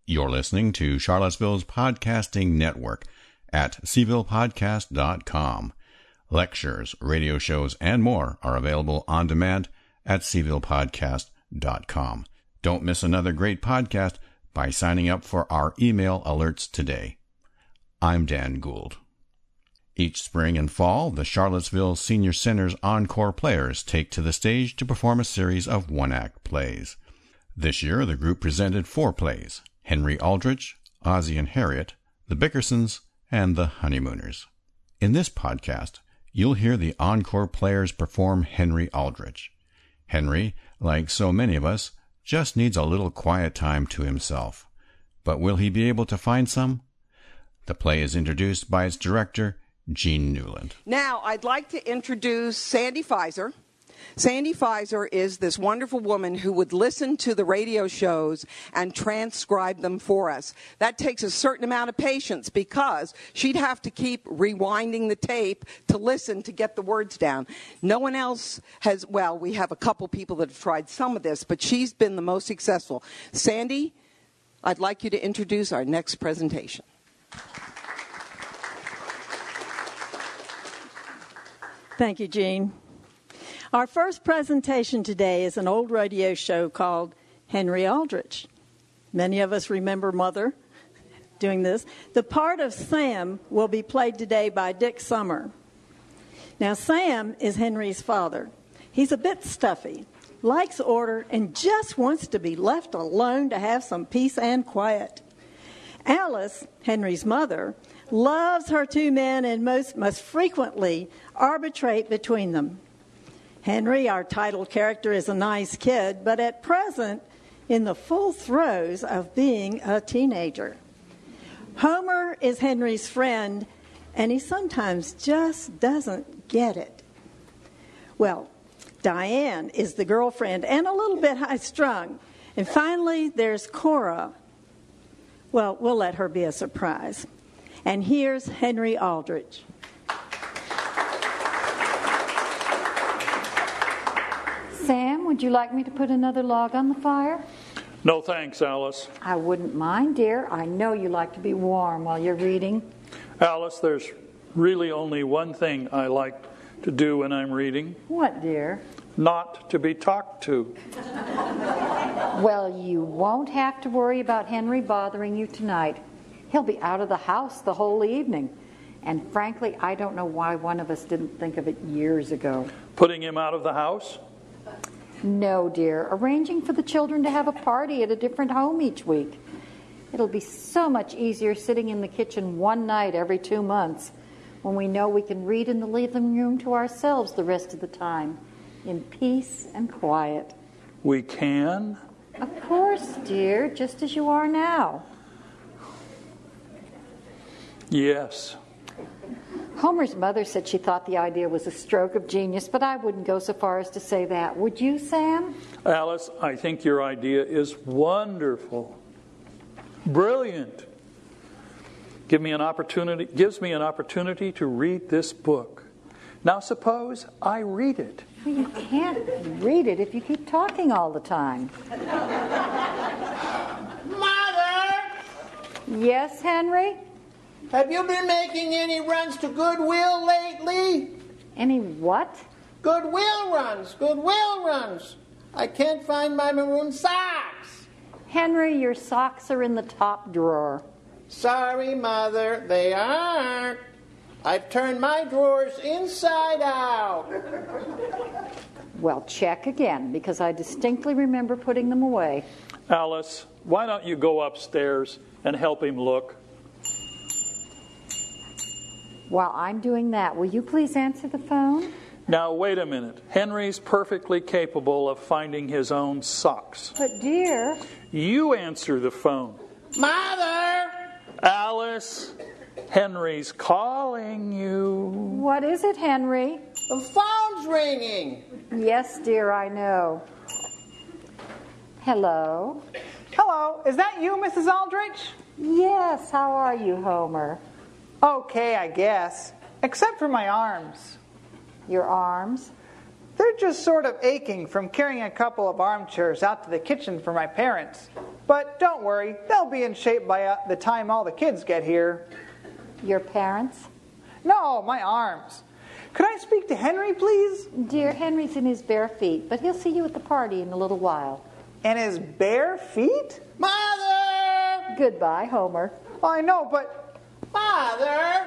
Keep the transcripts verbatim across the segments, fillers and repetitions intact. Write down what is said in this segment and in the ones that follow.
You're listening to Charlottesville's podcasting network at c ville podcast dot com. Lectures, radio shows, and more are available on demand at c ville podcast dot com. Don't miss another great podcast by signing up for our email alerts today. I'm Dan Gould. Each spring and fall, the Charlottesville Senior Center's encore players take to the stage to perform a series of one-act plays. This year, the group presented four plays: Henry Aldrich, Ozzie and Harriet, The Bickersons, and The Honeymooners. In this podcast, you'll hear the encore players perform Henry Aldrich. Henry, like so many of us, just needs a little quiet time to himself. But will he be able to find some? The play is introduced by its director, Jean Newland. Now, I'd like to introduce Sandy Pfizer. Sandy Pfizer is this wonderful woman who would listen to the radio shows and transcribe them for us. That takes a certain amount of patience because she'd have to keep rewinding the tape to listen to get the words down. No one else has, well, we have a couple people that have tried some of this, but she's been the most successful. Sandy, I'd like you to introduce our next presentation. Thank you, Jean. Our first presentation today is an old radio show called Henry Aldrich. Many of us remember Mother doing this. The part of Sam will be played today by Dick Summer. Now, Sam is Henry's father. He's a bit stuffy, likes order, and just wants to be left alone to have some peace and quiet. Alice, Henry's mother, loves her two men and most must frequently arbitrate between them. Henry, our title character, is a nice kid, but at present in the full throes of being a teenager. Homer is Henry's friend, and he sometimes just doesn't get it. Well, Diane is the girlfriend and a little bit high-strung. And finally, there's Cora. Well, we'll let her be a surprise. And here's Henry Aldrich. Sam, would you like me to put another log on the fire? No thanks, Alice. I wouldn't mind, dear. I know you like to be warm while you're reading. Alice, there's really only one thing I like to do when I'm reading. What, dear? Not to be talked to. Well, you won't have to worry about Henry bothering you tonight. He'll be out of the house the whole evening. And frankly, I don't know why one of us didn't think of it years ago. Putting him out of the house? No, dear. Arranging for the children to have a party at a different home each week. It'll be so much easier sitting in the kitchen one night every two months when we know we can read in the living room to ourselves the rest of the time, in peace and quiet. We can? Of course, dear, just as you are now. Yes. Homer's mother said she thought the idea was a stroke of genius, but I wouldn't go so far as to say that. Would you, Sam? Alice, I think your idea is wonderful. Brilliant. Give me an opportunity, gives me an opportunity to read this book. Now suppose I read it. Well, you can't read it if you keep talking all the time. Mother! Yes, Henry? Have you been making any runs to Goodwill lately? Any what? Goodwill runs, Goodwill runs. I can't find my maroon socks. Henry, your socks are in the top drawer. Sorry, Mother, they aren't. I've turned my drawers inside out. Well, check again, because I distinctly remember putting them away. Alice, why don't you go upstairs and help him look? While I'm doing that, will you please answer the phone? Now, wait a minute. Henry's perfectly capable of finding his own socks. But, dear... You answer the phone. Mother! Alice, Henry's calling you. What is it, Henry? The phone's ringing. Yes, dear, I know. Hello? Hello, is that you, Missus Aldrich? Yes, how are you, Homer? Okay, I guess. Except for my arms. Your arms? They're just sort of aching from carrying a couple of armchairs out to the kitchen for my parents. But don't worry, they'll be in shape by uh, the time all the kids get here. Your parents? No, my arms. Could I speak to Henry, please? Dear, Henry's in his bare feet, but he'll see you at the party in a little while. And his bare feet? Mother! Goodbye, Homer. I know, but... Mother!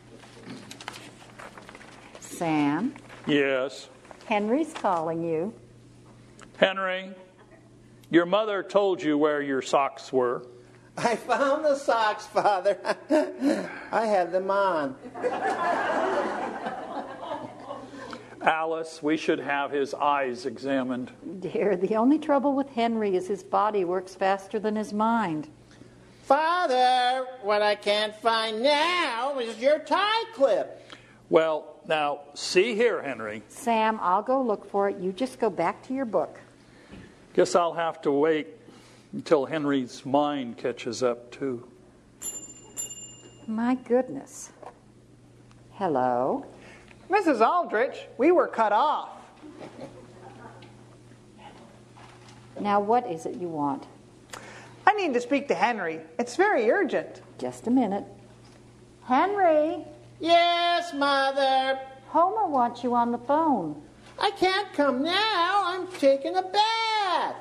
Sam, Yes. Henry's calling you. Henry, your mother told you where your socks were. I found the socks, Father. I had them on. Alice, we should have his eyes examined. Dear, the only trouble with Henry is his body works faster than his mind. Father, what I can't find now is your tie clip. Well, now, see here, Henry. Sam, I'll go look for it. You just go back to your book. Guess I'll have to wait until Henry's mind catches up, too. My goodness. Hello? Missus Aldrich, we were cut off. Now, what is it you want? I need to speak to Henry. It's very urgent. Just a minute. Henry, Yes, Mother. Homer wants you on the phone. I can't come now. I'm taking a bath.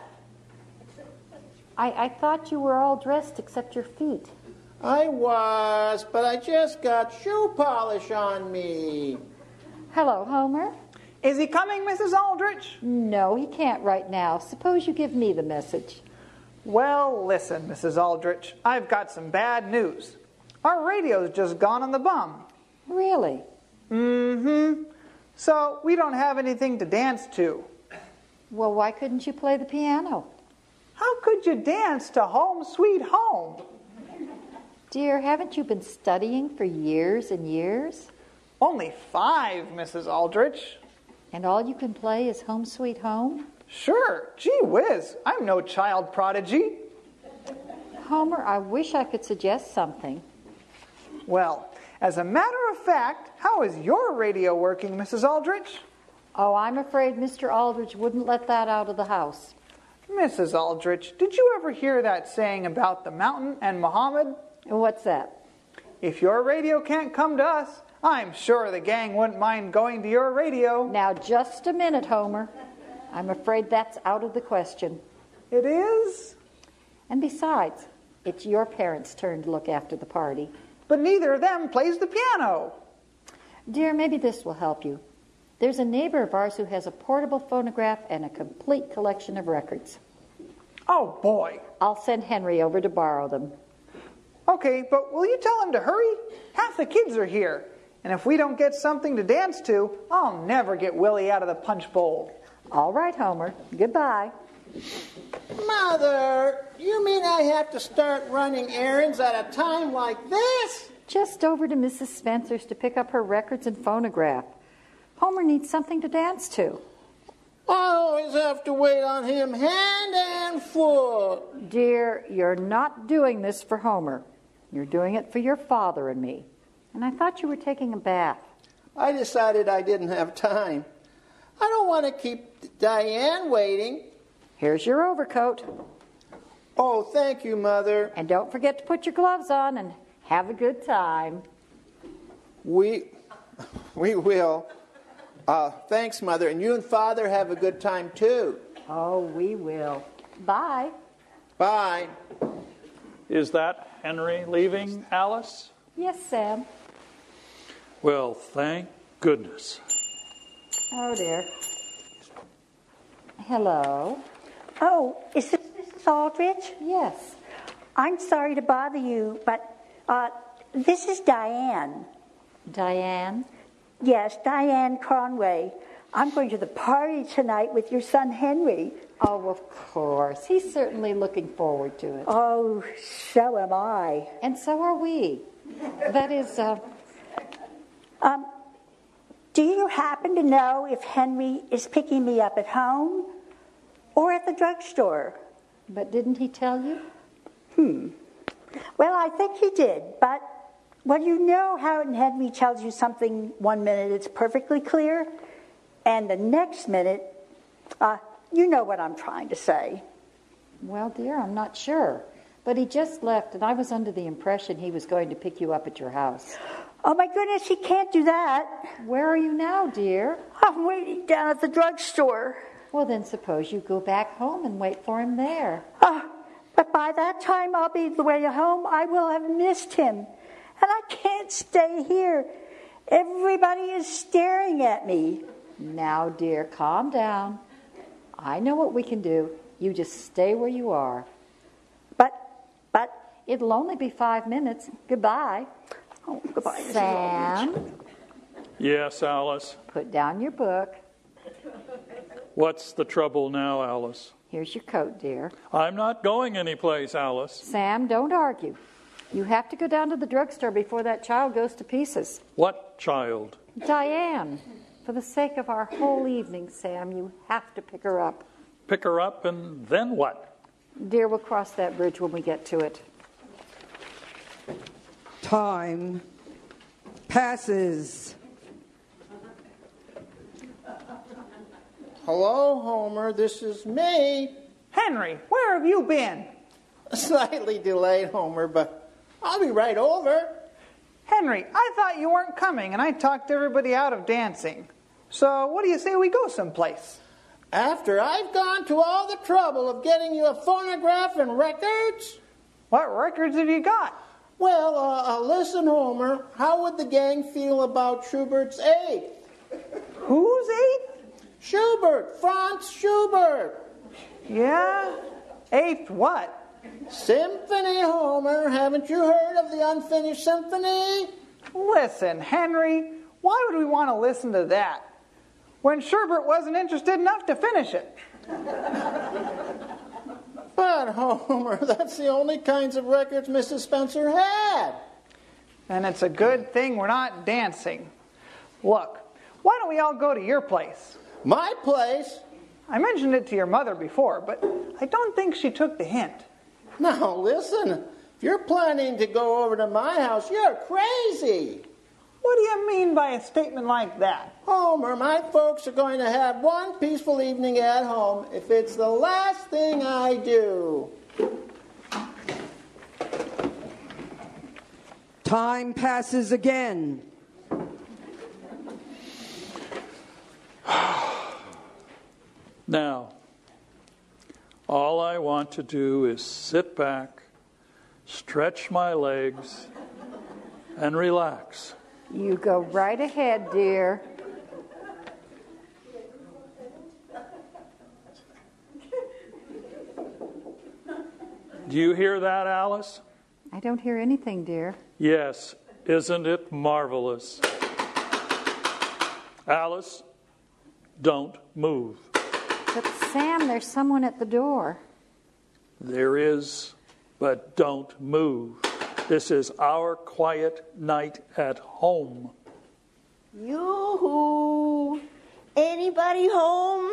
I, I thought you were all dressed except your feet. I was, but I just got shoe polish on me. Hello, Homer. Is he coming, Missus Aldrich? No, he can't right now. Suppose you give me the message. Well, listen, Missus Aldrich, I've got some bad news. Our radio's just gone on the bum. Really? Mm-hmm. So we don't have anything to dance to. Well, why couldn't you play the piano? How could you dance to Home Sweet Home? Dear, haven't you been studying for years and years? Only five, Missus Aldrich. And all you can play is Home Sweet Home? Sure, gee whiz, I'm no child prodigy. Homer, I wish I could suggest something. Well, as a matter of fact, how is your radio working, Missus Aldrich? Oh, I'm afraid Mister Aldrich wouldn't let that out of the house. Missus Aldrich, did you ever hear that saying about the mountain and Muhammad? What's that? If your radio can't come to us, I'm sure the gang wouldn't mind going to your radio. Now, just a minute, Homer. I'm afraid that's out of the question. It is? And besides, it's your parents' turn to look after the party. But neither of them plays the piano. Dear, maybe this will help you. There's a neighbor of ours who has a portable phonograph and a complete collection of records. Oh, boy. I'll send Henry over to borrow them. Okay, but will you tell him to hurry? Half the kids are here. And if we don't get something to dance to, I'll never get Willie out of the punch bowl. All right, Homer. Goodbye. Mother, you mean I have to start running errands at a time like this? Just over to Missus Spencer's to pick up her records and phonograph. Homer needs something to dance to. I always have to wait on him hand and foot. Dear, you're not doing this for Homer. You're doing it for your father and me. And I thought you were taking a bath. I decided I didn't have time. I don't want to keep Diane waiting. Here's your overcoat. Oh, thank you, Mother. And don't forget to put your gloves on and have a good time. We, we will. Uh, thanks, Mother. And you and Father have a good time, too. Oh, we will. Bye. Bye. Is that Henry leaving, Alice? Yes, Sam. Well, thank goodness. Oh, dear. Hello. Oh, is this Missus Aldrich? Yes. I'm sorry to bother you, but uh, this is Diane. Diane? Yes, Diane Conway. I'm going to the party tonight with your son Henry. Oh, of course. He's certainly looking forward to it. Oh, so am I. And so are we. That is, uh... Um, do you happen to know if Henry is picking me up at home or at the drugstore? But didn't he tell you? Hmm. Well, I think he did, but, well, you know how Henry tells you something one minute it's perfectly clear, and the next minute, uh, you know what I'm trying to say. Well, dear, I'm not sure. But he just left, and I was under the impression he was going to pick you up at your house. Oh, my goodness, he can't do that. Where are you now, dear? I'm waiting down at the drugstore. Well, then suppose you go back home and wait for him there. Uh, but by that time I'll be the way home. I will have missed him. And I can't stay here. Everybody is staring at me. Now, dear, calm down. I know what we can do. You just stay where you are. But, but... It'll only be five minutes. Goodbye. Oh, goodbye, Sam. Yes, Alice. Put down your book. What's the trouble now, Alice? Here's your coat, dear. I'm not going anyplace, Alice. Sam, don't argue. You have to go down to the drugstore before that child goes to pieces. What child? Diane. For the sake of our whole evening, Sam, you have to pick her up. Pick her up and then what? Dear, we'll cross that bridge when we get to it. Time passes. Hello, Homer. This is me. Henry, where have you been? Slightly delayed, Homer, but I'll be right over. Henry, I thought you weren't coming, and I talked everybody out of dancing. So what do you say we go someplace? After I've gone to all the trouble of getting you a phonograph and records? What records have you got? Well, uh, uh, listen, Homer. How would the gang feel about Schubert's Eighth? Whose eighth? Schubert, Franz Schubert. Yeah? Eighth what? Symphony, Homer. Haven't you heard of the unfinished symphony? Listen, Henry, why would we want to listen to that when Schubert wasn't interested enough to finish it? But, Homer, that's the only kinds of records Missus Spencer had. And it's a good thing we're not dancing. Look, why don't we all go to your place? My place? I mentioned it to your mother before, but I don't think she took the hint. Now, listen, if you're planning to go over to my house, you're crazy. What do you mean by a statement like that? Homer, my folks are going to have one peaceful evening at home if it's the last thing I do. Time passes again. Now, all I want to do is sit back, stretch my legs, and relax. You go right ahead, dear. Do you hear that, Alice? I don't hear anything, dear. Yes, isn't it marvelous? Alice, don't move. But Sam, there's someone at the door. There is, but don't move. This is our quiet night at home. Yoo-hoo! Anybody home?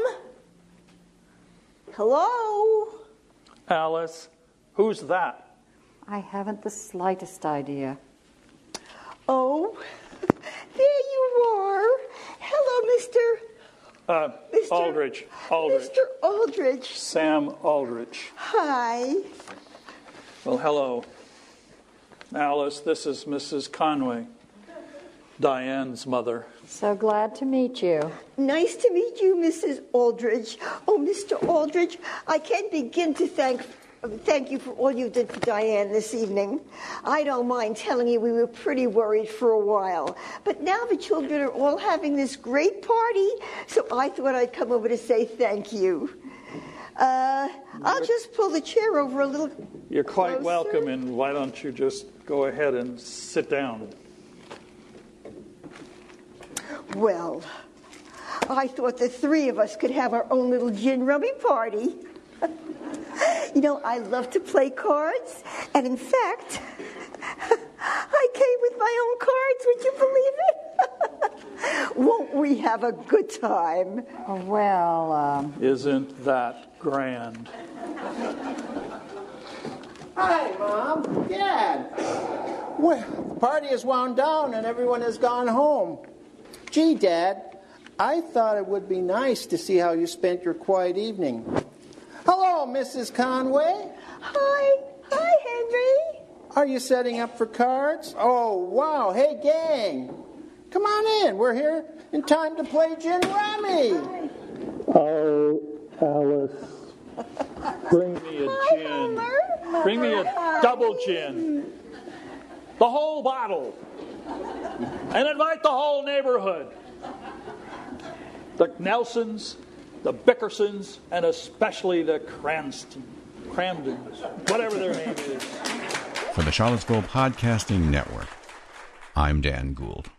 Hello? Alice, who's that? I haven't the slightest idea. Oh, there you are. Hello, Mister Uh, Mister Aldrich. Aldrich. Mister Aldrich. Sam Aldrich. Hi. Well, hello. Alice, this is Missus Conway, Diane's mother. So glad to meet you. Nice to meet you, Missus Aldrich. Oh, Mister Aldrich, I can't begin to thank thank you for all you did for Diane this evening. I don't mind telling you we were pretty worried for a while. But now the children are all having this great party, so I thought I'd come over to say thank you. Uh, I'll just pull the chair over a little You're quite closer. welcome, and why don't you just go ahead and sit down? Well, I thought the three of us could have our own little gin rummy party. You know, I love to play cards, and in fact, I came with my own cards, would you believe it? Won't we have a good time? Oh, well, um... Isn't that grand? Hi, Mom. Dad. Well, the party is wound down and everyone has gone home. Gee, Dad, I thought it would be nice to see how you spent your quiet evening. Hello, Missus Conway. Hi. Hi, Henry. Are you setting up for cards? Oh, wow. Hey, gang. Come on in. We're here in time to play gin rummy. Oh, Alice. Bring me a gin. Bring me a double gin. The whole bottle. And invite the whole neighborhood. The Nelsons, the Bickersons, and especially the Cranston, Cramdens, whatever their name is. For the Charlottesville Podcasting Network, I'm Dan Gould.